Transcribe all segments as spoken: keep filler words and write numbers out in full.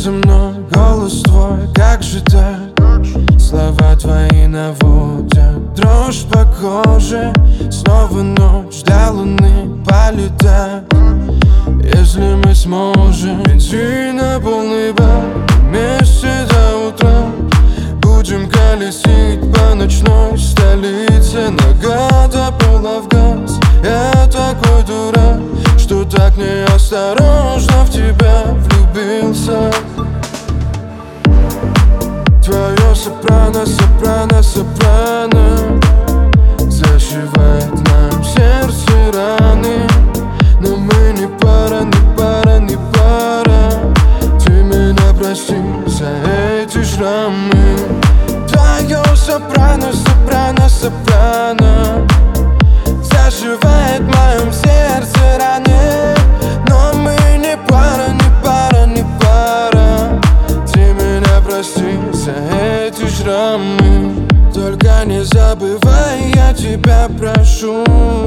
со мной, голос твой, как же так? Слова твои наводят дрожь по коже. Снова ночь, до луны полетать. Если мы сможем идти на полный бак, вместе до утра будем колесить по ночной столице. Нога до пола в газ. Я такой дурак, что так неосторожно в тебя влюбился. Твое сопрано, сопрано, сопрано зашивает в моем сердце раны. Но мы не пара, не пара, не пара. Ты меня прости за эти шрамы. Твое сопрано, сопрано, сопрано зашивает в моем сердце раны. Но мы не пара, не пара, не пара. Ты меня прости за эти шрамы. Только не забывай, я тебя прошу.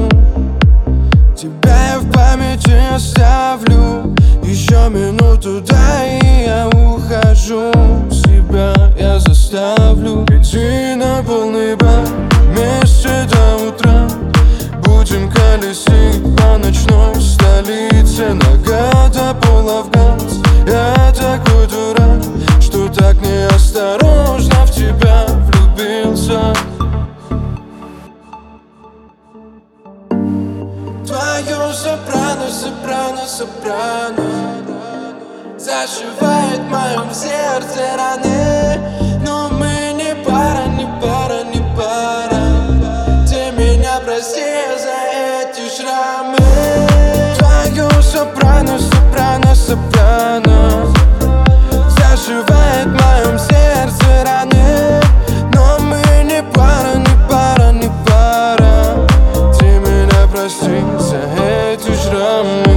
Тебя я в памяти оставлю. Еще минуту дай, и я ухожу. Себя я заставлю идти на полный бак, вместе до утра будем колесить по ночной столице. Нога до пола в газ. Я такой дурак, что так неосторожно в тебя влюбился. Твое сопрано, сопрано, сопрано зашивает в моем сердце раны. Но мы не пара, не пара, не пара. Ты меня прости за эти шрамы. Твое сопрано, сопрано, сопрано зашивает в моем сердце раны. Но мы не пара, не пара, не пара. Ты меня прости за эти шрамы.